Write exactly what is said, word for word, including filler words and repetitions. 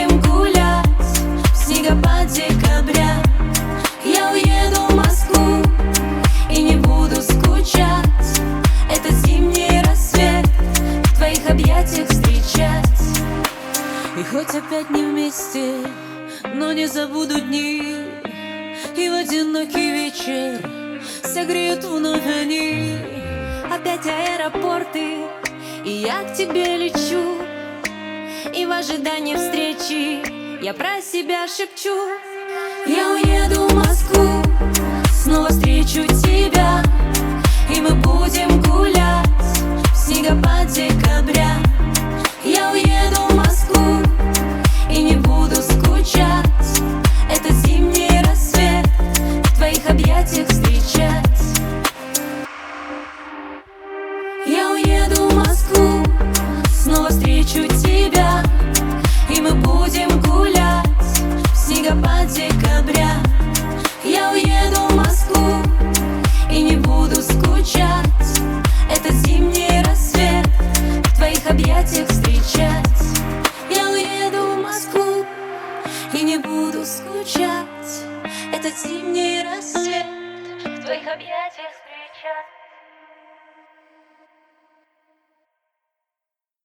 будем гулять в снегопад декабря. Я уеду в Москву и не буду скучать. Этот зимний рассвет в твоих объятиях встречать. И хоть опять не вместе, но не забуду дни, и в одинокий вечер согреют вновь они. Опять аэропорты, и я к тебе лечу, и в ожидании встречи я про себя шепчу. Я уеду в Москву, снова встречу тебя, и мы будем гулять в снегопад декабря. Я уеду в Москву и не буду скучать. Этот зимний рассвет в твоих объятиях встречать. Я уеду в Москву, снова встречу тебя, и мы будем гулять в снегопад декабря. Я уеду в Москву и не буду скучать. Этот зимний рассвет в твоих объятиях встречать. Я уеду в Москву и не буду скучать. Этот зимний рассвет в твоих объятиях встречать.